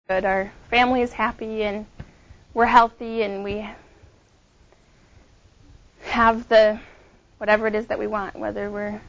good. Our family is happy, and we're healthy, and we have whatever it is that we want, whether we're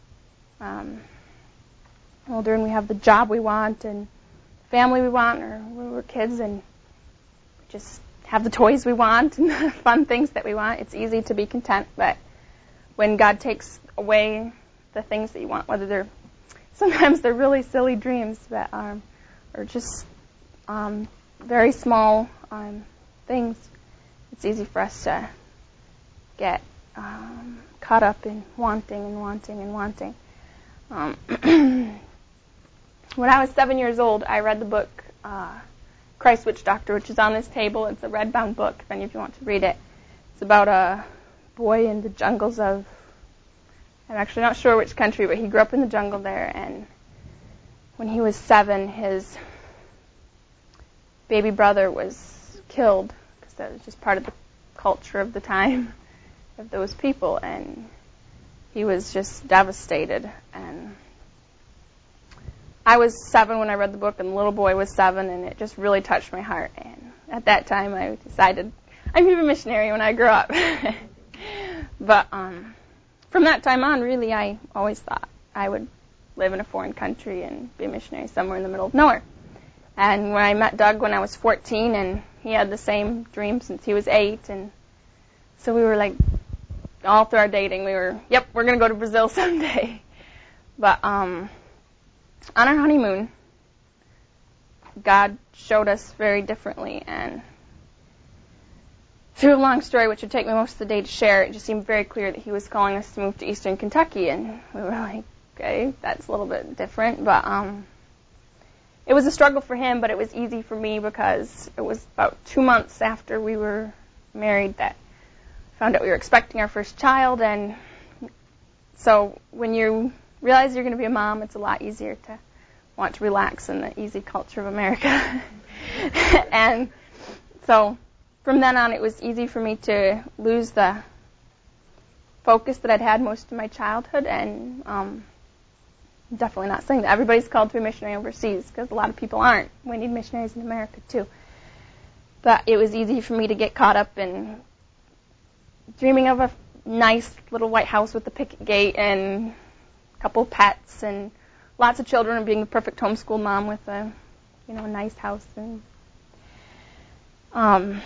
older and we have the job we want and family we want, or we're kids and just have the toys we want and the fun things that we want. It's easy to be content, but when God takes away the things that you want, whether sometimes they're really silly dreams that or just very small things, it's easy for us to get caught up in wanting and wanting and wanting. When I was 7 years old, I read the book Christ Witch Doctor, which is on this table. It's a red-bound book, if any of you want to read it. It's about a boy in the jungles of, I'm actually not sure which country, but he grew up in the jungle there, and when he was 7, his baby brother was killed, because that was just part of the culture of the time of those people, and he was just devastated. And I was 7 when I read the book, and the little boy was 7, and it just really touched my heart. And at that time, I decided I'm going to be a missionary when I grow up. But from that time on, really, I always thought I would live in a foreign country and be a missionary somewhere in the middle of nowhere. And when I met Doug when I was 14, and he had the same dream since he was 8, and so we were like, all through our dating, we're going to go to Brazil someday. But on our honeymoon, God showed us very differently, and through a long story, which would take me most of the day to share, it just seemed very clear that he was calling us to move to eastern Kentucky, and we were like, okay, that's a little bit different, but it was a struggle for him, but it was easy for me because it was about 2 months after we were married that I found out we were expecting our first child, and so when you realize you're going to be a mom, it's a lot easier to want to relax in the easy culture of America. And so from then on, it was easy for me to lose the focus that I'd had most of my childhood, and definitely not saying that everybody's called to be a missionary overseas, because a lot of people aren't. We need missionaries in America, too. But it was easy for me to get caught up in dreaming of a nice little white house with a picket gate and a couple of pets and lots of children, and being the perfect homeschool mom with a nice house. And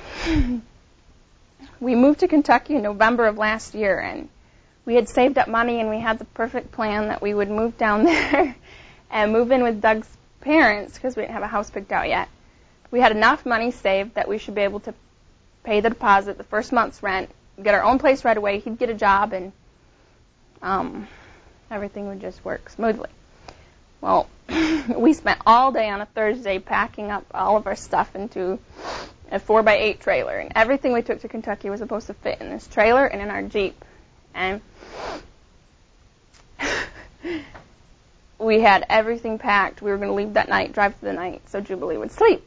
we moved to Kentucky in November of last year, and we had saved up money, and we had the perfect plan that we would move down there and move in with Doug's parents, because we didn't have a house picked out yet. We had enough money saved that we should be able to pay the deposit, the first month's rent, get our own place right away. He'd get a job, and everything would just work smoothly. Well, we spent all day on a Thursday packing up all of our stuff into a 4x8 trailer, and everything we took to Kentucky was supposed to fit in this trailer and in our Jeep. And we had everything packed. We were going to leave that night, drive through the night, so Jubilee would sleep.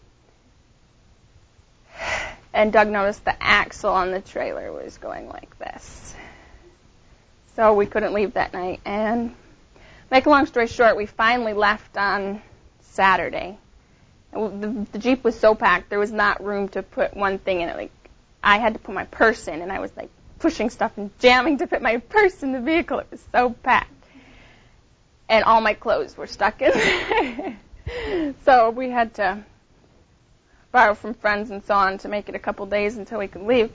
And Doug noticed the axle on the trailer was going like this. So we couldn't leave that night. And make a long story short, we finally left on Saturday. The Jeep was so packed, there was not room to put one thing in it. Like, I had to put my purse in, and I was like pushing stuff and jamming to fit my purse in the vehicle. It was so packed. And all my clothes were stuck in there. So we had to borrow from friends and so on to make it a couple days until we could leave.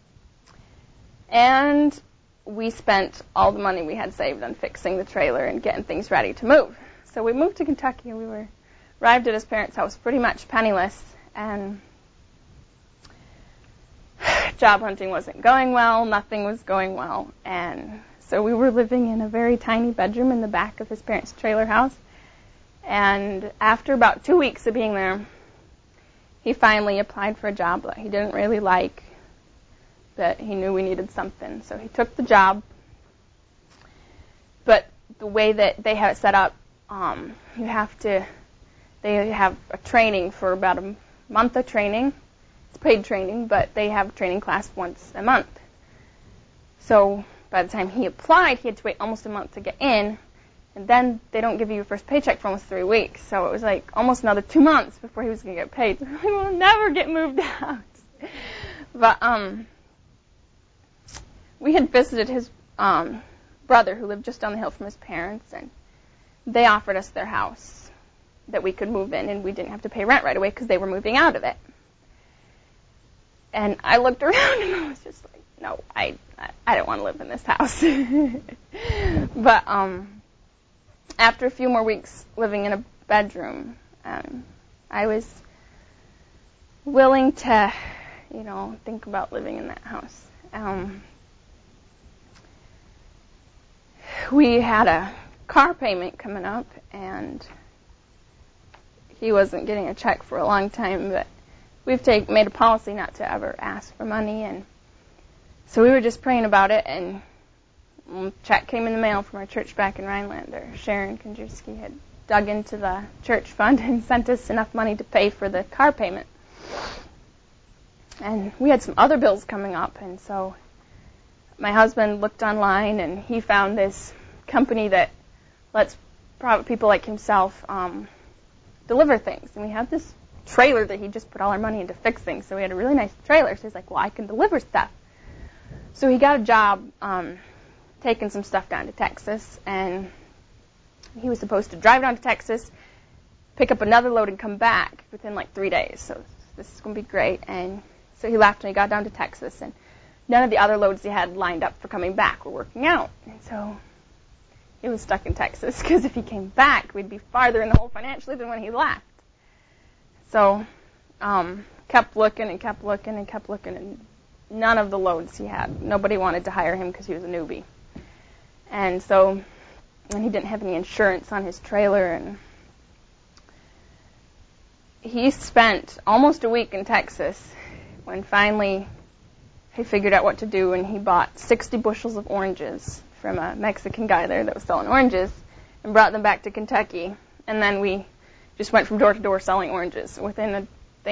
And we spent all the money we had saved on fixing the trailer and getting things ready to move. So we moved to Kentucky, and we arrived at his parents' house pretty much penniless, and job hunting wasn't going well, nothing was going well, and so we were living in a very tiny bedroom in the back of his parents' trailer house. And after about 2 weeks of being there, he finally applied for a job that he didn't really like, but he knew we needed something. So he took the job. But the way that they have it set up, they have a training for about a month of training. It's paid training, but they have a training class once a month. So by the time he applied, he had to wait almost a month to get in. And then they don't give you your first paycheck for almost 3 weeks. So it was like almost another 2 months before he was going to get paid. We will never get moved out. But we had visited his brother who lived just down the hill from his parents, and they offered us their house that we could move in, and we didn't have to pay rent right away because they were moving out of it. And I looked around and I was just like, no, I don't want to live in this house. But after a few more weeks living in a bedroom, I was willing to, think about living in that house. We had a car payment coming up, and he wasn't getting a check for a long time, but we've made a policy not to ever ask for money, and so we were just praying about it, and a check came in the mail from our church back in Rhinelander. Sharon Konjewski had dug into the church fund and sent us enough money to pay for the car payment. And we had some other bills coming up, and so my husband looked online, and he found this company that lets private people like himself deliver things. And we had this trailer that he just put all our money into fixing, so we had a really nice trailer. So he's like, well, I can deliver stuff. So he got a job taking some stuff down to Texas, and he was supposed to drive down to Texas, pick up another load, and come back within like 3 days. So this is going to be great. And so he left, and he got down to Texas, and none of the other loads he had lined up for coming back were working out. And so he was stuck in Texas, because if he came back, we'd be farther in the hole financially than when he left. So kept looking and kept looking and kept looking, and none of the loads he had. Nobody wanted to hire him because he was a newbie. And so, and he didn't have any insurance on his trailer, and he spent almost a week in Texas when finally he figured out what to do, and he bought 60 bushels of oranges from a Mexican guy there that was selling oranges and brought them back to Kentucky. And then we just went from door to door selling oranges. Within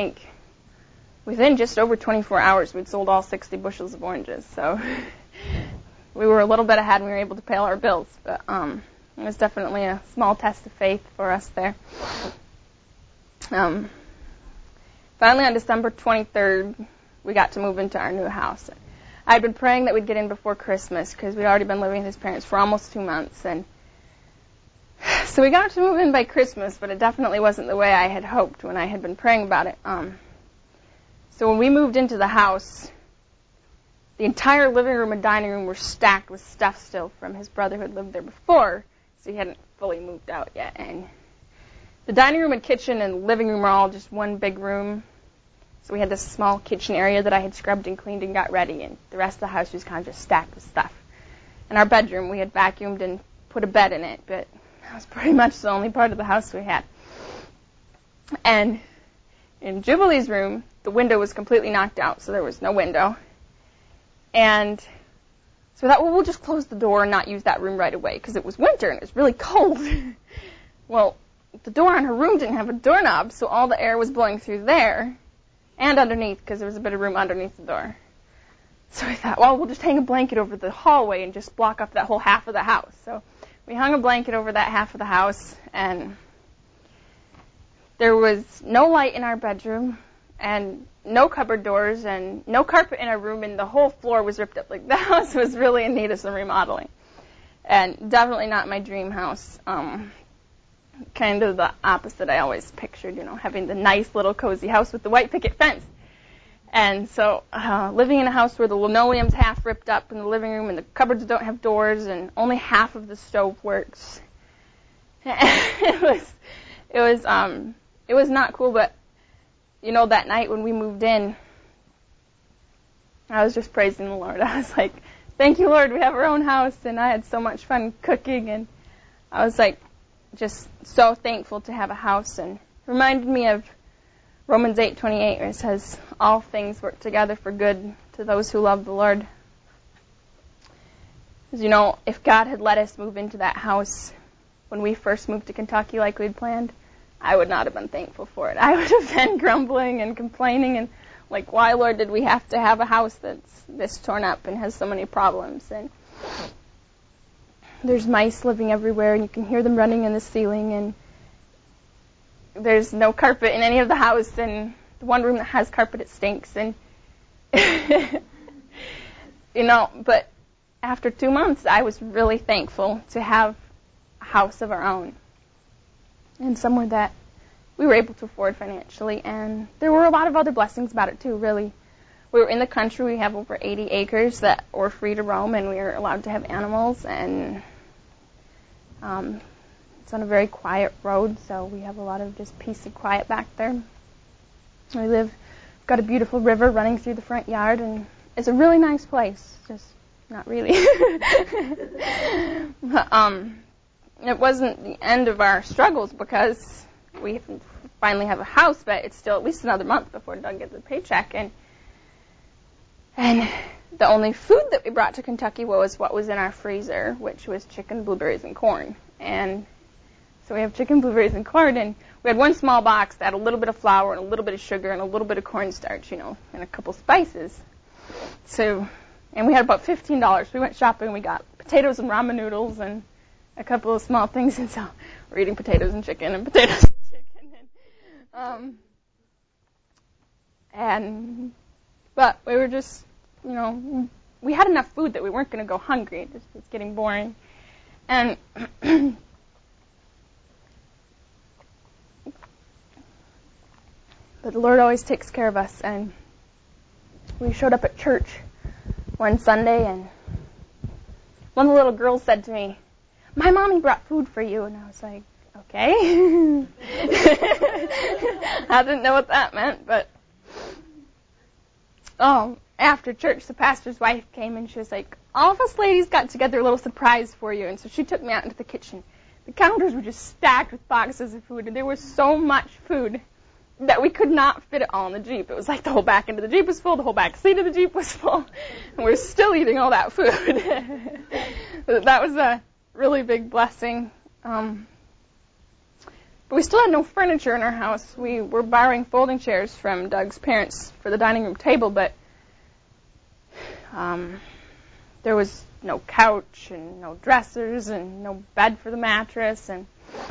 just over 24 hours, we'd sold all 60 bushels of oranges. So we were a little bit ahead, and we were able to pay all our bills. But it was definitely a small test of faith for us there. Finally, on December 23rd, we got to move into our new house. I'd been praying that we'd get in before Christmas, because we'd already been living with his parents for almost 2 months. And so we got to move in by Christmas, but it definitely wasn't the way I had hoped when I had been praying about it. So when we moved into the house, the entire living room and dining room were stacked with stuff still from his brother who had lived there before, so he hadn't fully moved out yet. And the dining room and kitchen and living room were all just one big room. So we had this small kitchen area that I had scrubbed and cleaned and got ready, and the rest of the house was kind of just stacked with stuff. And our bedroom, we had vacuumed and put a bed in it, but that was pretty much the only part of the house we had. And in Jubilee's room, the window was completely knocked out, so there was no window. And so we thought, well, we'll just close the door and not use that room right away, because it was winter and it was really cold. Well, the door on her room didn't have a doorknob, so all the air was blowing through there and underneath, because there was a bit of room underneath the door. So we thought, well, we'll just hang a blanket over the hallway and just block up that whole half of the house. So we hung a blanket over that half of the house, and there was no light in our bedroom, and no cupboard doors, and no carpet in our room, and the whole floor was ripped up. Like, the house was really in need of some remodeling. And definitely not my dream house. Kind of the opposite I always pictured, having the nice little cozy house with the white picket fence. And so living in a house where the linoleum's half ripped up in the living room, and the cupboards don't have doors, and only half of the stove works. It was not cool, but that night when we moved in, I was just praising the Lord. I was like, thank you, Lord, we have our own house, and I had so much fun cooking, and I was like, just so thankful to have a house. And it reminded me of Romans 8:28, where it says, all things work together for good to those who love the Lord. Because, if God had let us move into that house when we first moved to Kentucky like we'd planned, I would not have been thankful for it. I would have been grumbling and complaining and like, why, Lord, did we have to have a house that's this torn up and has so many problems? And there's mice living everywhere, and you can hear them running in the ceiling, and there's no carpet in any of the house, and the one room that has carpet, it stinks, and but after 2 months, I was really thankful to have a house of our own and somewhere that we were able to afford financially. And there were a lot of other blessings about it, too, really. We were in the country. We have over 80 acres that were free to roam, and we were allowed to have animals. And it's on a very quiet road, so we have a lot of just peace and quiet back there. We've got a beautiful river running through the front yard, and it's a really nice place. Just not really. It wasn't the end of our struggles because we finally have a house, but it's still at least another month before Doug gets a paycheck. And the only food that we brought to Kentucky was what was in our freezer, which was chicken, blueberries, and corn. And so we have chicken, blueberries, and corn, and we had one small box that had a little bit of flour and a little bit of sugar and a little bit of cornstarch, and a couple spices. And we had about $15. We went shopping and we got potatoes and ramen noodles and a couple of small things, and so we're eating potatoes and chicken and potatoes and chicken. But we were just, we had enough food that we weren't going to go hungry. It was getting boring. And but the Lord always takes care of us, and we showed up at church one Sunday, and one of the little girls said to me, "My mommy brought food for you," and I was like, okay. I didn't know what that meant, but after church, the pastor's wife came, and she was like, "All of us ladies got together a little surprise for you," and so she took me out into the kitchen. The counters were just stacked with boxes of food, and there was so much food that we could not fit it all in the Jeep. It was like the whole back end of the Jeep was full, the whole back seat of the Jeep was full, and we're still eating all that food. That was a really big blessing. But we still had no furniture in our house. We were borrowing folding chairs from Doug's parents for the dining room table, but there was no couch and no dressers and no bed for the mattress, and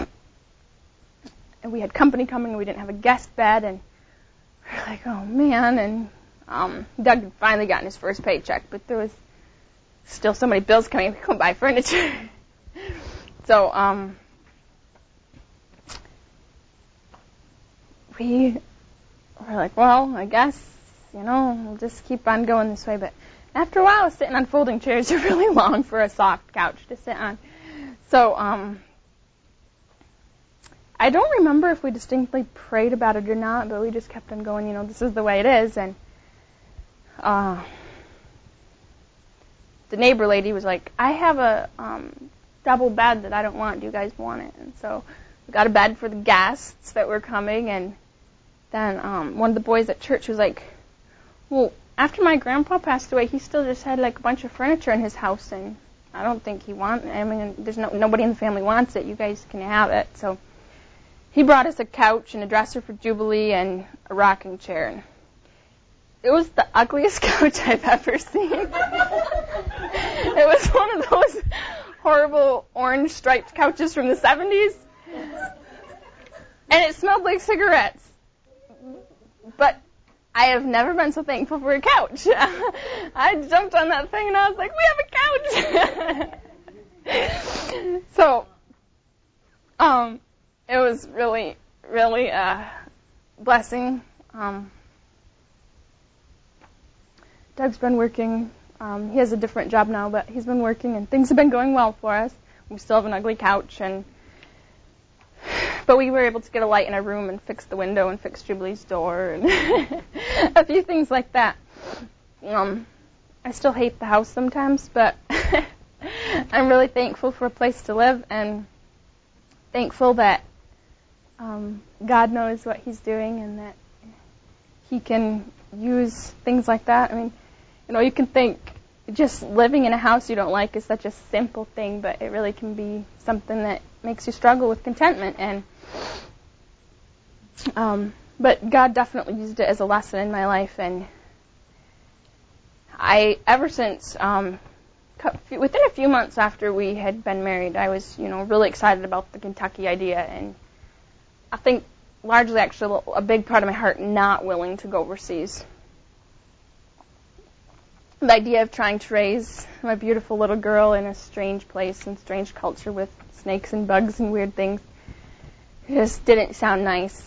we had company coming, and we didn't have a guest bed, and we were like, oh, man. And Doug had finally gotten his first paycheck, but there was still so many bills coming, we couldn't buy furniture. So we were like, well, I guess, we'll just keep on going this way. But after a while, sitting on folding chairs are really long for a soft couch to sit on. So I don't remember if we distinctly prayed about it or not, but we just kept on going, this is the way it is. And the neighbor lady was like, I have a double bed that I don't want. Do you guys want it? And so we got a bed for the guests that were coming. And then one of the boys at church was like, well, after my grandpa passed away, he still just had like a bunch of furniture in his house, and I don't think he wants it. I mean, there's nobody in the family wants it. You guys can have it. So he brought us a couch and a dresser for Jubilee and a rocking chair. And it was the ugliest couch I've ever seen. It was one of those horrible orange striped couches from the 70s. And it smelled like cigarettes. But I have never been so thankful for a couch. I jumped on that thing and I was like, we have a couch! So, it was really, really a blessing. Doug's been working. He has a different job now, but he's been working, and things have been going well for us. We still have an ugly couch, but we were able to get a light in our room and fix the window and fix Jubilee's door and a few things like that. I still hate the house sometimes, but I'm really thankful for a place to live and thankful that God knows what He's doing and that He can use things like that. I mean, you can think just living in a house you don't like is such a simple thing, but it really can be something that makes you struggle with contentment. And but God definitely used it as a lesson in my life, and ever since within a few months after we had been married, I was, really excited about the Kentucky idea, and I think largely actually a big part of my heart not willing to go overseas. The idea of trying to raise my beautiful little girl in a strange place and strange culture with snakes and bugs and weird things just didn't sound nice.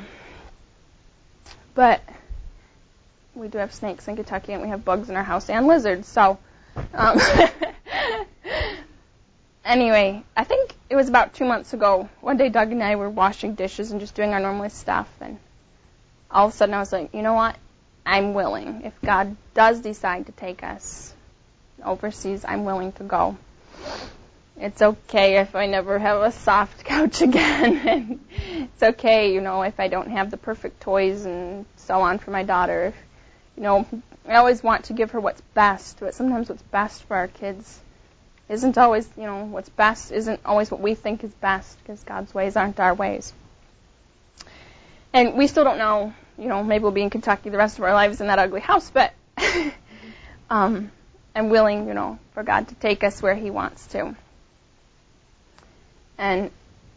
But we do have snakes in Kentucky, and we have bugs in our house and lizards. So anyway, I think it was about 2 months ago. One day, Doug and I were washing dishes and just doing our normal stuff, and all of a sudden I was like, you know what? I'm willing. If God does decide to take us overseas, I'm willing to go. It's okay if I never have a soft couch again. And it's okay, if I don't have the perfect toys and so on for my daughter. I always want to give her what's best, but sometimes what's best for our kids isn't always, what's best isn't always what we think is best, because God's ways aren't our ways. And we still don't know, maybe we'll be in Kentucky the rest of our lives in that ugly house, but I'm willing, for God to take us where He wants to. And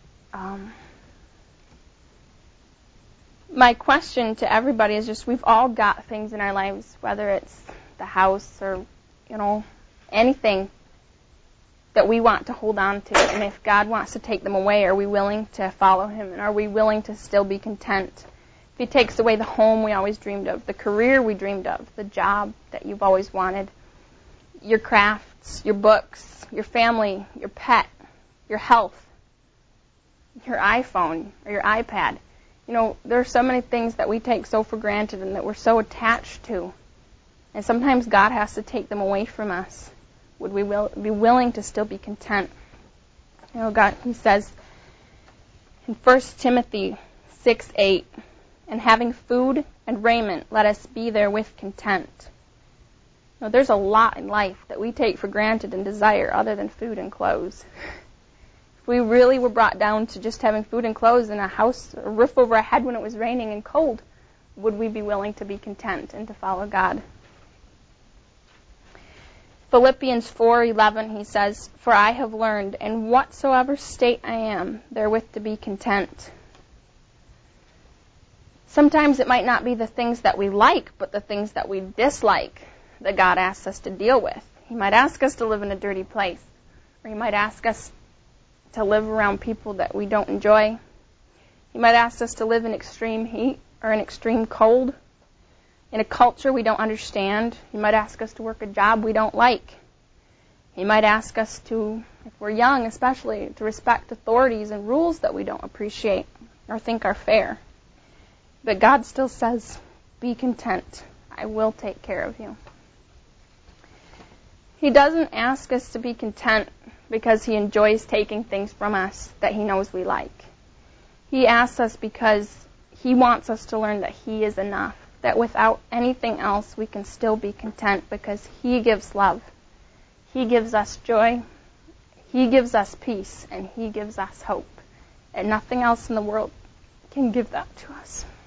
my question to everybody is just, we've all got things in our lives, whether it's the house or, anything that we want to hold on to. And if God wants to take them away, are we willing to follow Him? And are we willing to still be content? If He takes away the home we always dreamed of, the career we dreamed of, the job that you've always wanted, your crafts, your books, your family, your pet, your health, your iPhone or your iPad. There are so many things that we take so for granted and that we're so attached to. And sometimes God has to take them away from us. Would we be willing to still be content? God, He says in 1 Timothy 6:8, and having food and raiment, let us be therewith content. There's a lot in life that we take for granted and desire other than food and clothes. If we really were brought down to just having food and clothes and a house, a roof over our head when it was raining and cold, would we be willing to be content and to follow God? Philippians 4:11, he says, for I have learned in whatsoever state I am, therewith to be content. Sometimes it might not be the things that we like, but the things that we dislike that God asks us to deal with. He might ask us to live in a dirty place, or He might ask us to live around people that we don't enjoy. He might ask us to live in extreme heat or in extreme cold, in a culture we don't understand. He might ask us to work a job we don't like. He might ask us to, if we're young especially, to respect authorities and rules that we don't appreciate or think are fair. But God still says, be content. I will take care of you. He doesn't ask us to be content because He enjoys taking things from us that He knows we like. He asks us because He wants us to learn that He is enough, that without anything else we can still be content because He gives love. He gives us joy. He gives us peace, and He gives us hope. And nothing else in the world can give that to us.